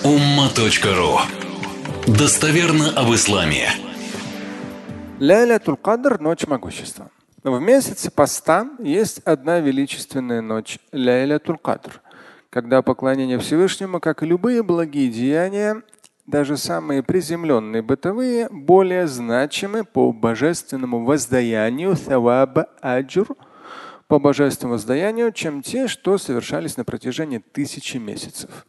umma.ru. Достоверно об исламе. Ляйлятуль Кадр – ночь могущества. В месяце поста есть одна величественная ночь – Ляйлятуль Кадр, когда поклонение Всевышнему, как и любые благие деяния, даже самые приземленные бытовые, более значимы по божественному воздаянию, саваба аджр, по божественному воздаянию, чем те, что совершались на протяжении 1000 месяцев.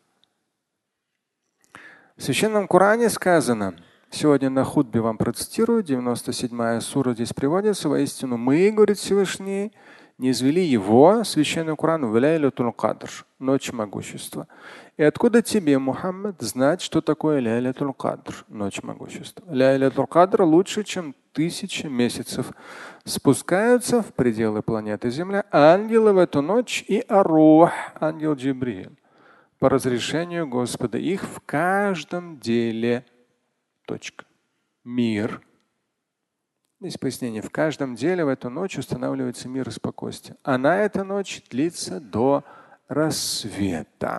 В Священном Коране сказано, сегодня на хутбе вам процитирую, 97-я сура здесь приводится: воистину мы, говорит Всевышний, низвели его, Священный Коран, в Ляйлятуль Кадр, ночь могущества. И откуда тебе, Мухаммад, знать, что такое Ляйлятуль Кадр, ночь могущества? Ляйлятуль Кадр лучше, чем 1000 месяцев. Спускаются в пределы планеты Земля ангелы в эту ночь и Арух, ангел Джибриль, по разрешению Господа их в каждом деле. Точка. Мир. Здесь пояснение. В каждом деле в эту ночь устанавливается мир и спокойствие. А на эту ночь длится до рассвета.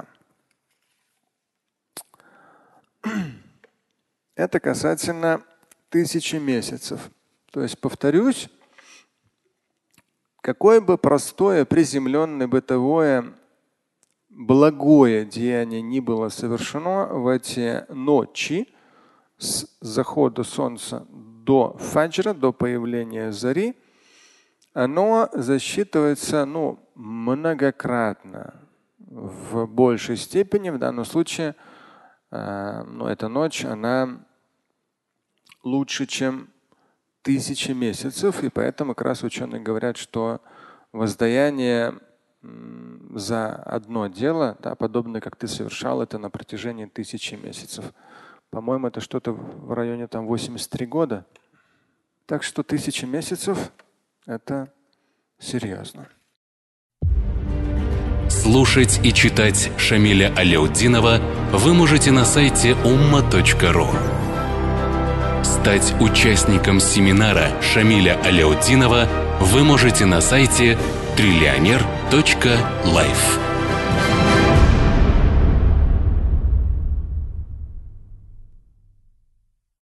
Это касательно 1000 месяцев. То есть, повторюсь, какое бы простое, приземленное, бытовое, благое деяние ни было совершено в эти ночи с захода солнца до фаджра, до появления зари, оно засчитывается многократно, в большей степени. В данном случае эта ночь, она лучше, чем 1000 месяцев. И поэтому как раз ученые говорят, что воздаяние за одно дело, подобное, как ты совершал это на протяжении 1000 месяцев. По-моему, это что-то в районе 83 года. Так что 1000 месяцев – это серьезно. Слушать и читать Шамиля Аляутдинова вы можете на сайте umma.ru. Стать участником семинара Шамиля Аляутдинова вы можете на сайте trillioner.life.